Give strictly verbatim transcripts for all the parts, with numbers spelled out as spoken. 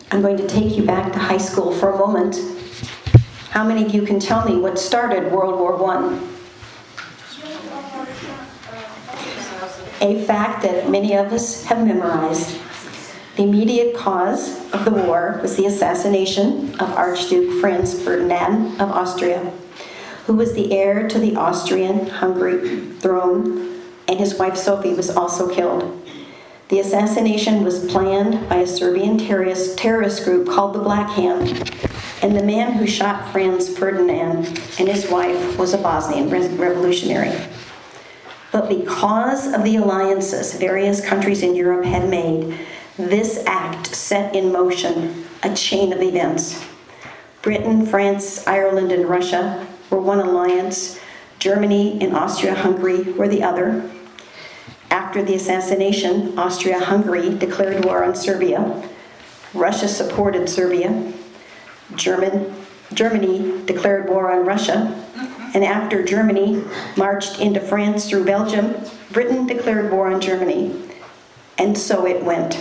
I'm going to take you back to high school for a moment. How many of you can tell me what started World War One? A fact that many of us have memorized. The immediate cause of the war was the assassination of Archduke Franz Ferdinand of Austria, who was the heir to the Austrian-Hungary throne, and his wife Sophie was also killed. The assassination was planned by a Serbian terrorist, terrorist group called the Black Hand, and the man who shot Franz Ferdinand and his wife was a Bosnian revolutionary. But because of the alliances various countries in Europe had made, this act set in motion a chain of events. Britain, France, Ireland, and Russia were one alliance. Germany and Austria-Hungary were the other. After the assassination, Austria-Hungary declared war on Serbia. Russia supported Serbia. German, Germany declared war on Russia. And after Germany marched into France through Belgium, Britain declared war on Germany. And so it went.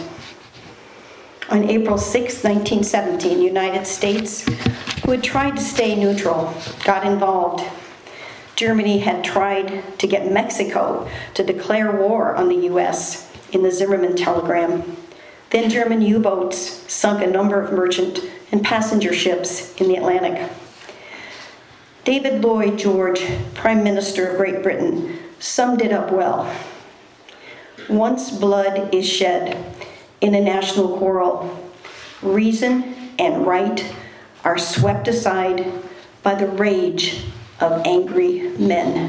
On April sixth, nineteen seventeen, the United States, who had tried to stay neutral, got involved. Germany had tried to get Mexico to declare war on the U S in the Zimmerman telegram. Then German U-boats sunk a number of merchant and passenger ships in the Atlantic. David Lloyd George, Prime Minister of Great Britain, summed it up well. Once blood is shed in a national quarrel, reason and right are swept aside by the rage of angry men.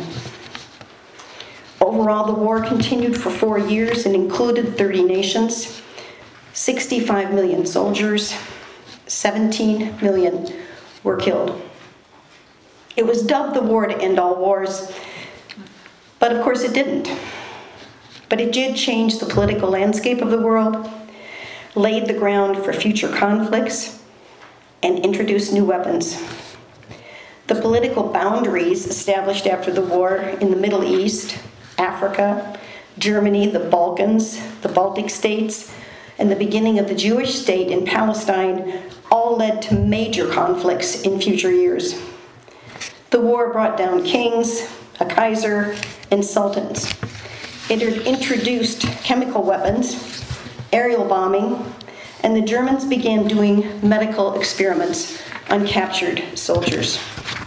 Overall, the war continued for four years and included thirty nations, sixty-five million soldiers, seventeen million were killed. It was dubbed the war to end all wars, but of course it didn't. But it did change the political landscape of the world, laid the ground for future conflicts, and introduced new weapons. The political boundaries established after the war in the Middle East, Africa, Germany, the Balkans, the Baltic states, and the beginning of the Jewish state in Palestine all led to major conflicts in future years. The war brought down kings, a Kaiser, and sultans. It introduced chemical weapons, aerial bombing, and the Germans began doing medical experiments on captured soldiers.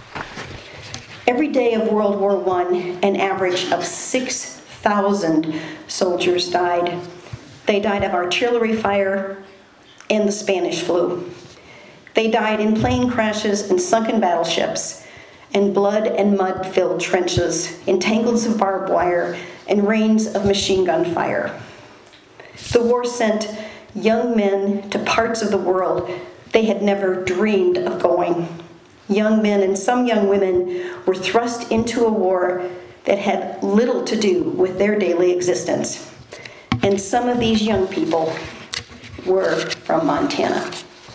Every day of World War One, an average of six thousand soldiers died. They died of artillery fire and the Spanish flu. They died in plane crashes and sunken battleships, and blood and mud-filled trenches, in tangles of barbed wire, and rains of machine gun fire. The war sent young men to parts of the world they had never dreamed of going. Young men and some young women were thrust into a war that had little to do with their daily existence. And some of these young people were from Montana.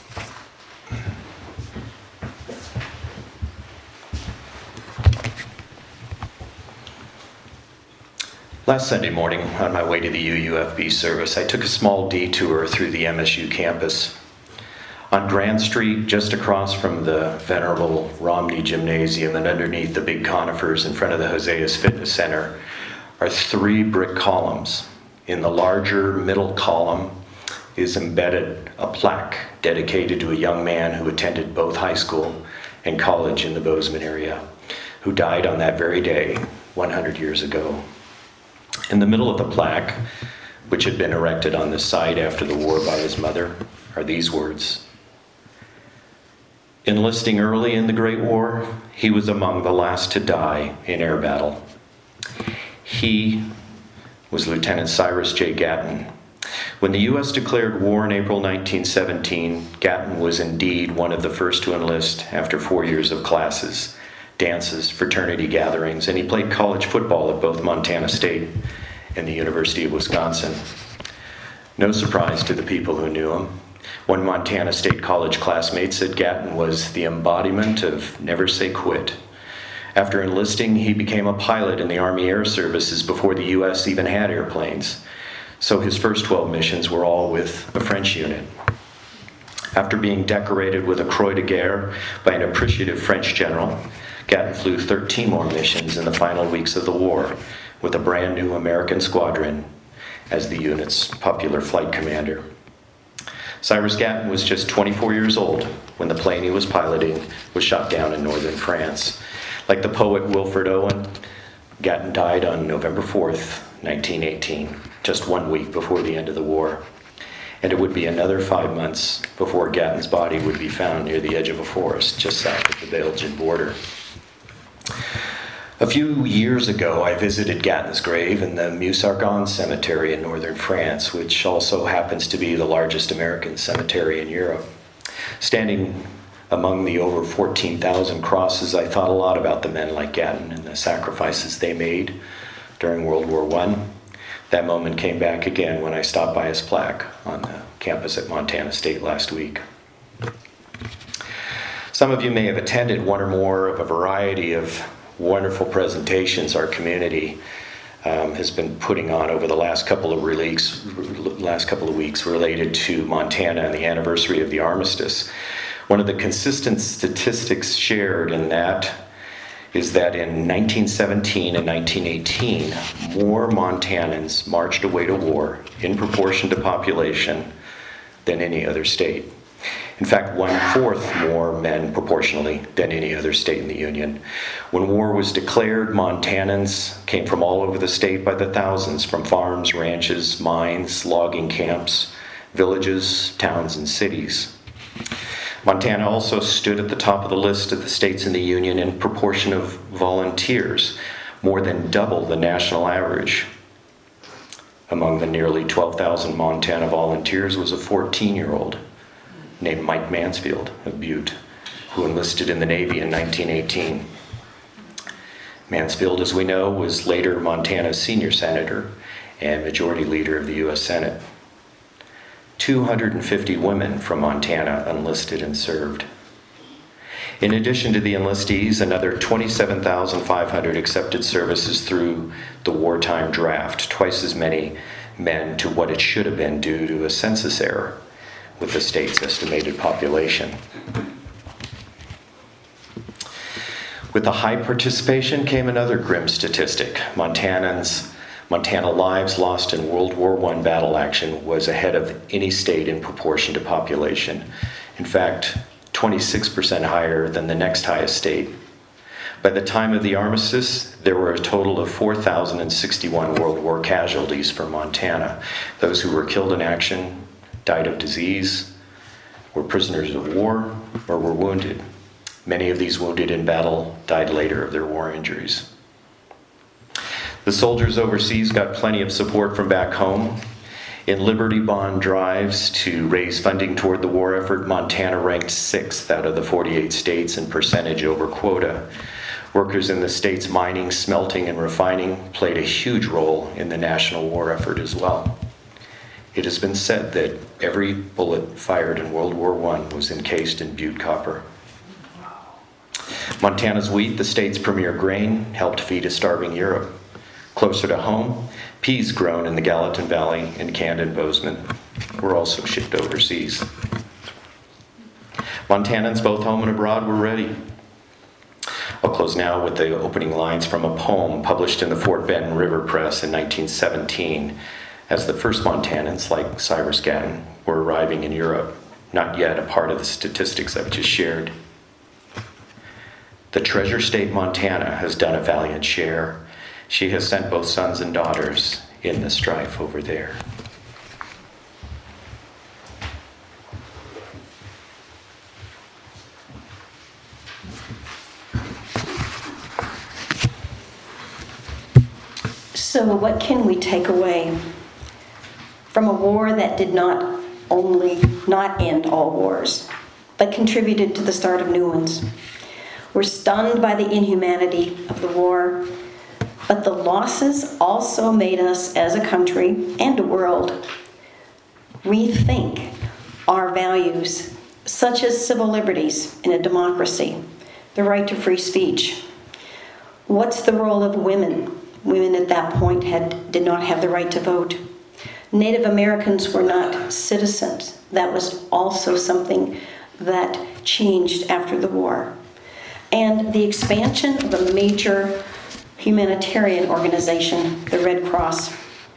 Last Sunday morning, on my way to the U U F B service, I took a small detour through the M S U campus. On Grand Street, just across from the venerable Romney Gymnasium and underneath the big conifers in front of the Hosea's Fitness Center, are three brick columns. In the larger middle column is embedded a plaque dedicated to a young man who attended both high school and college in the Bozeman area, who died on that very day, one hundred years ago. In the middle of the plaque, which had been erected on the site after the war by his mother, are these words: enlisting early in the Great War, he was among the last to die in air battle. He was Lieutenant Cyrus J. Gatton. When the U S declared war in April nineteen seventeen, Gatton was indeed one of the first to enlist after four years of classes, dances, fraternity gatherings, and he played college football at both Montana State and the University of Wisconsin. No surprise to the people who knew him. One Montana State College classmate said Gatton was the embodiment of never say quit. After enlisting, he became a pilot in the Army Air Services before the U S even had airplanes. So his first twelve missions were all with a French unit. After being decorated with a Croix de Guerre by an appreciative French general, Gatton flew thirteen more missions in the final weeks of the war with a brand new American squadron as the unit's popular flight commander. Cyrus Gatton was just twenty-four years old when the plane he was piloting was shot down in northern France. Like the poet Wilfred Owen, Gatton died on November fourth, nineteen eighteen, just one week before the end of the war. And it would be another five months before Gatton's body would be found near the edge of a forest just south of the Belgian border. A few years ago, I visited Gatton's grave in the Meuse-Argonne Cemetery in northern France, which also happens to be the largest American cemetery in Europe. Standing among the over fourteen thousand crosses, I thought a lot about the men like Gatton and the sacrifices they made during World War One. That moment came back again when I stopped by his plaque on the campus at Montana State last week. Some of you may have attended one or more of a variety of wonderful presentations our community um, has been putting on over the last couple of weeks, last couple of weeks related to Montana and the anniversary of the armistice. One of the consistent statistics shared in that is that in nineteen seventeen and nineteen eighteen, more Montanans marched away to war in proportion to population than any other state. In fact, one-fourth more men proportionally than any other state in the Union. When war was declared, Montanans came from all over the state by the thousands, from farms, ranches, mines, logging camps, villages, towns, and cities. Montana also stood at the top of the list of the states in the Union in proportion of volunteers, more than double the national average. Among the nearly twelve thousand Montana volunteers was a fourteen-year-old named Mike Mansfield of Butte, who enlisted in the Navy in nineteen eighteen. Mansfield, as we know, was later Montana's senior senator and majority leader of the U S Senate. two hundred fifty women from Montana enlisted and served. In addition to the enlistees, another twenty-seven thousand five hundred accepted services through the wartime draft, twice as many men to what it should have been due to a census error with the state's estimated population. With the high participation came another grim statistic. Montanans, Montana lives lost in World War One battle action was ahead of any state in proportion to population. In fact, twenty-six percent higher than the next highest state. By the time of the armistice, there were a total of four thousand sixty-one World War casualties for Montana. Those who were killed in action, died of disease, were prisoners of war, or were wounded. Many of these wounded in battle died later of their war injuries. The soldiers overseas got plenty of support from back home. In Liberty Bond drives to raise funding toward the war effort, Montana ranked sixth out of the forty-eight states in percentage over quota. Workers in the state's mining, smelting, and refining played a huge role in the national war effort as well. It has been said that every bullet fired in World War One was encased in Butte copper. Montana's wheat, the state's premier grain, helped feed a starving Europe. Closer to home, peas grown in the Gallatin Valley and Camden Bozeman were also shipped overseas. Montanans, both home and abroad, were ready. I'll close now with the opening lines from a poem published in the Fort Benton River Press in nineteen seventeen, as the first Montanans, like Cyrus Gatton, were arriving in Europe, not yet a part of the statistics I've just shared. The treasure state Montana has done a valiant share. She has sent both sons and daughters in the strife over there. So what can we take away from a war that did not only not end all wars, but contributed to the start of new ones? We're stunned by the inhumanity of the war, but the losses also made us as a country and a world rethink our values, such as civil liberties in a democracy, the right to free speech. What's the role of women? Women at that point had, did not have the right to vote. Native Americans were not citizens. That was also something that changed after the war. And the expansion of a major humanitarian organization, the Red Cross.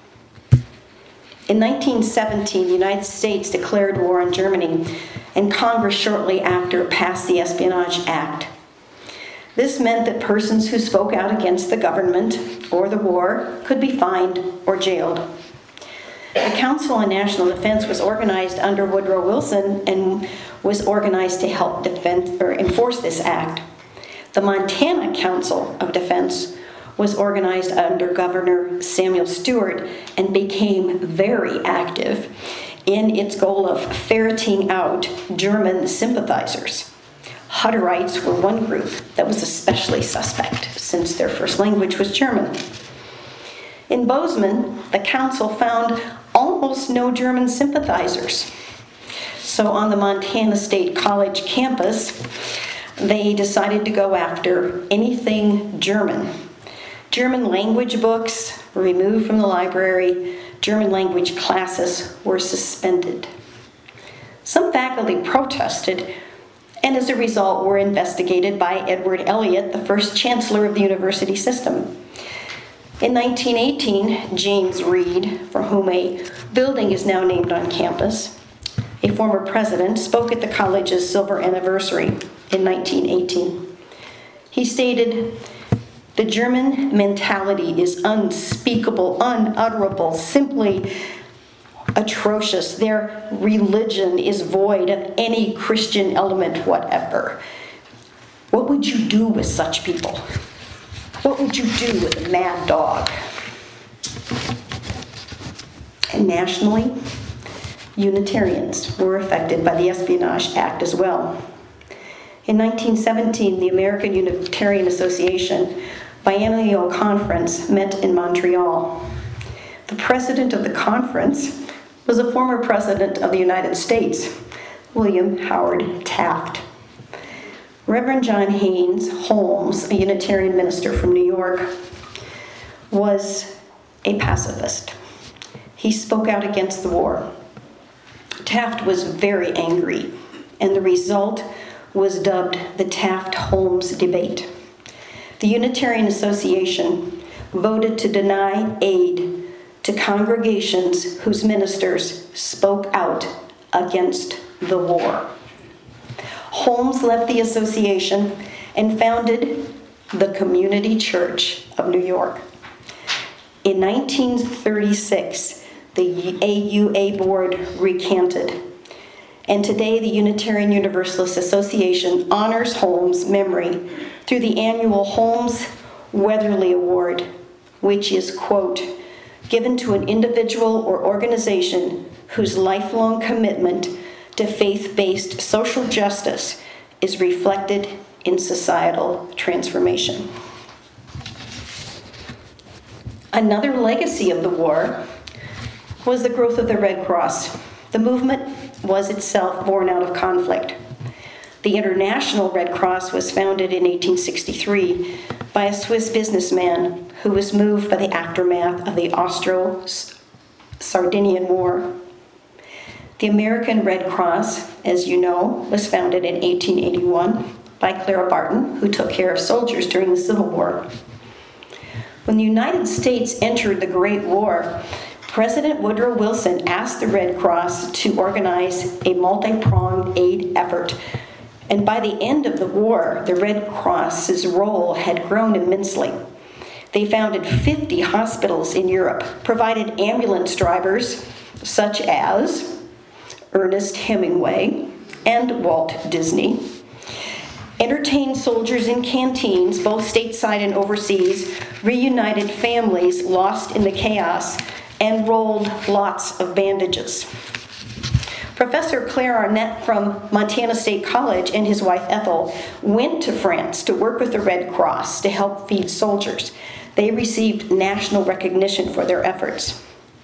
In nineteen seventeen, the United States declared war on Germany, and Congress shortly after passed the Espionage Act. This meant that persons who spoke out against the government or the war could be fined or jailed. The Council on National Defense was organized under Woodrow Wilson and was organized to help defend or enforce this act. The Montana Council of Defense was organized under Governor Samuel Stewart and became very active in its goal of ferreting out German sympathizers. Hutterites were one group that was especially suspect since their first language was German. In Bozeman, the council found almost no German sympathizers. So on the Montana State College campus, they decided to go after anything German. German language books were removed from the library. German language classes were suspended. Some faculty protested, and as a result were investigated by Edward Elliott, the first chancellor of the university system. In nineteen eighteen, James Reed, for whom a building is now named on campus, a former president, spoke at the college's silver anniversary in nineteen eighteen. He stated, "The German mentality is unspeakable, unutterable, simply atrocious. Their religion is void of any Christian element whatever. What would you do with such people? What would you do with a mad dog?" And nationally, Unitarians were affected by the Espionage Act as well. In nineteen seventeen, the American Unitarian Association Biennial Conference met in Montreal. The president of the conference was a former president of the United States, William Howard Taft. Reverend John Haynes Holmes, a Unitarian minister from New York, was a pacifist. He spoke out against the war. Taft was very angry, and the result was dubbed the Taft-Holmes debate. The Unitarian Association voted to deny aid to congregations whose ministers spoke out against the war. Holmes left the association and founded the Community Church of New York. In nineteen thirty-six, the A U A board recanted, and today the Unitarian Universalist Association honors Holmes' memory through the annual Holmes Weatherly Award, which is, quote, given to an individual or organization whose lifelong commitment to faith-based social justice is reflected in societal transformation. Another legacy of the war was the growth of the Red Cross. The movement was itself born out of conflict. The International Red Cross was founded in eighteen sixty-three by a Swiss businessman who was moved by the aftermath of the Austro-Sardinian War. The American Red Cross, as you know, was founded in eighteen eighty-one by Clara Barton, who took care of soldiers during the Civil War. When the United States entered the Great War, President Woodrow Wilson asked the Red Cross to organize a multi-pronged aid effort. And by the end of the war, the Red Cross's role had grown immensely. They founded fifty hospitals in Europe, provided ambulance drivers such as Ernest Hemingway and Walt Disney, entertained soldiers in canteens, both stateside and overseas, reunited families lost in the chaos, and rolled lots of bandages. Professor Claire Arnett from Montana State College and his wife Ethel went to France to work with the Red Cross to help feed soldiers. They received national recognition for their efforts.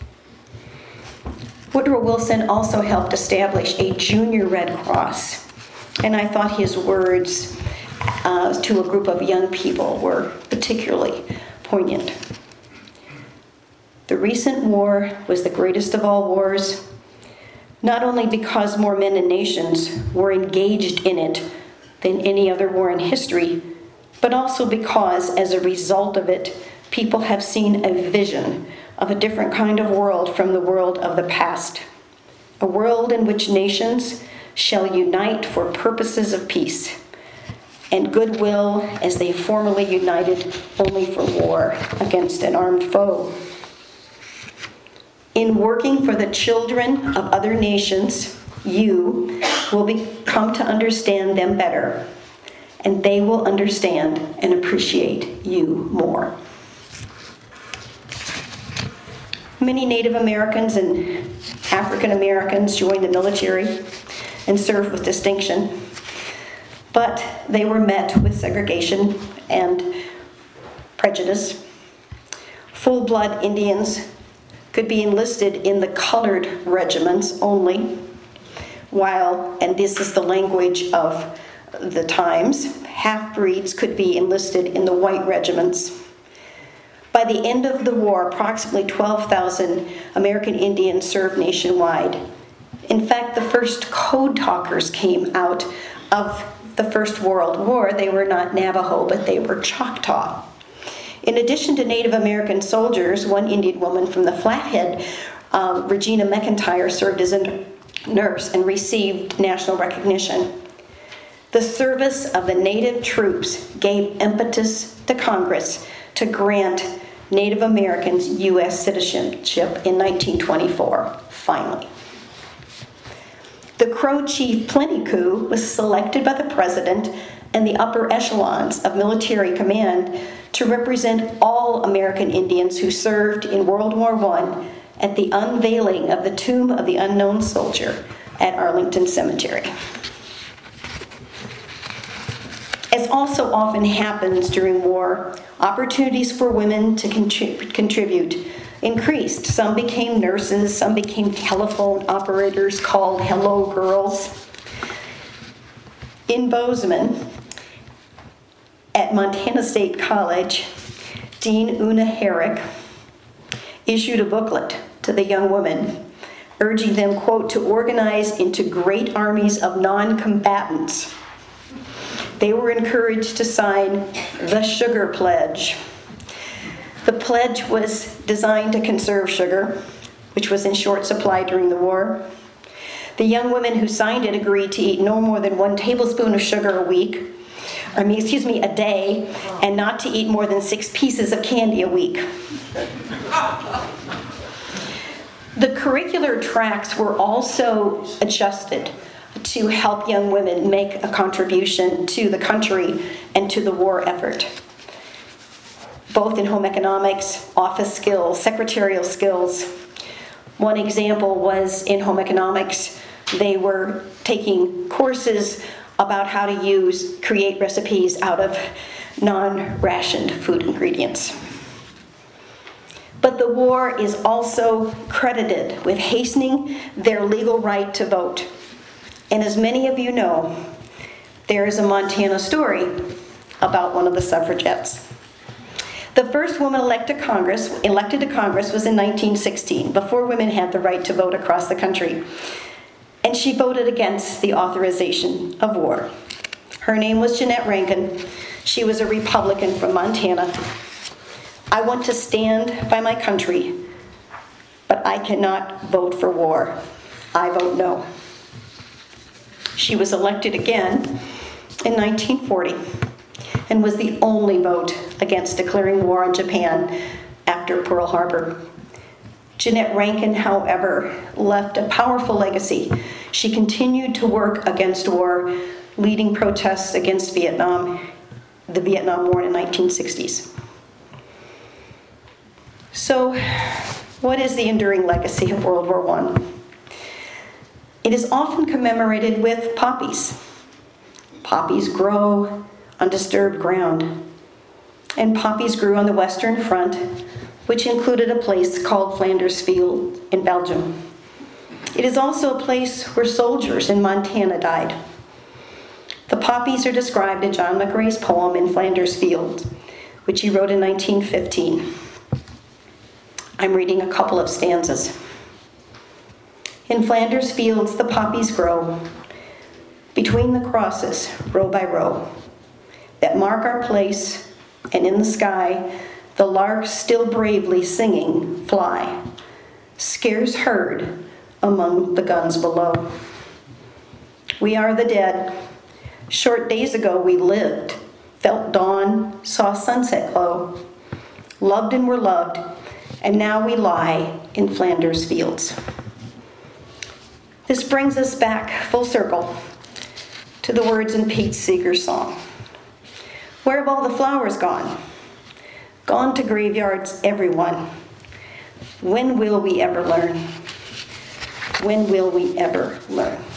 Woodrow Wilson also helped establish a junior Red Cross, and I thought his words uh, to a group of young people were particularly poignant. The recent war was the greatest of all wars, not only because more men and nations were engaged in it than any other war in history, but also because, as a result of it, people have seen a vision of a different kind of world from the world of the past. A world in which nations shall unite for purposes of peace and goodwill as they formerly united only for war against an armed foe. In working for the children of other nations, you will be, come to understand them better, and they will understand and appreciate you more. Many Native Americans and African Americans joined the military and served with distinction, but they were met with segregation and prejudice. Full-blood Indians could be enlisted in the colored regiments only, while, and this is the language of the times, half-breeds could be enlisted in the white regiments. By the end of the war, approximately twelve thousand American Indians served nationwide. In fact, the first code talkers came out of the First World War. They were not Navajo, but they were Choctaw. In addition to Native American soldiers, one Indian woman from the Flathead, uh, Regina McIntyre, served as a nurse and received national recognition. The service of the Native troops gave impetus to Congress to grant Native Americans U S citizenship in nineteen twenty-four, finally. The Crow chief Plenty-Coup was selected by the president and the upper echelons of military command to represent all American Indians who served in World War One at the unveiling of the Tomb of the Unknown Soldier at Arlington Cemetery. As also often happens during war, opportunities for women to contrib- contribute increased. Some became nurses, some became telephone operators called Hello Girls. In Bozeman, at Montana State College, Dean Una Herrick issued a booklet to the young women, urging them, quote, to organize into great armies of non-combatants. They were encouraged to sign the Sugar Pledge. The pledge was designed to conserve sugar, which was in short supply during the war. The young women who signed it agreed to eat no more than one tablespoon of sugar a week, or excuse me, a day, and not to eat more than six pieces of candy a week. The curricular tracks were also adjusted to help young women make a contribution to the country and to the war effort, both in home economics, office skills, secretarial skills. One example was in home economics, they were taking courses about how to use, create recipes out of non-rationed food ingredients. But the war is also credited with hastening their legal right to vote. And as many of you know, there is a Montana story about one of the suffragettes. The first woman elected to Congress, elected to Congress was in nineteen sixteen, before women had the right to vote across the country. And she voted against the authorization of war. Her name was Jeannette Rankin. She was a Republican from Montana. I want to stand by my country, but I cannot vote for war. I vote no. She was elected again in nineteen forty and was the only vote against declaring war on Japan after Pearl Harbor. Jeannette Rankin, however, left a powerful legacy. She continued to work against war, leading protests against Vietnam, the Vietnam War in the nineteen sixties. So, what is the enduring legacy of World War One? It is often commemorated with poppies. Poppies grow on disturbed ground. And poppies grew on the Western Front, which included a place called Flanders Field in Belgium. It is also a place where soldiers in Montana died. The poppies are described in John McRae's poem In Flanders Field, which he wrote in nineteen fifteen. I'm reading a couple of stanzas. In Flanders fields the poppies grow, between the crosses, row by row, that mark our place, and in the sky, the larks still bravely singing fly, scarce heard among the guns below. We are the dead. Short days ago we lived, felt dawn, saw sunset glow, loved and were loved, and now we lie in Flanders fields. This brings us back full circle to the words in Pete Seeger's song. Where have all the flowers gone? Gone to graveyards, everyone. When will we ever learn? When will we ever learn?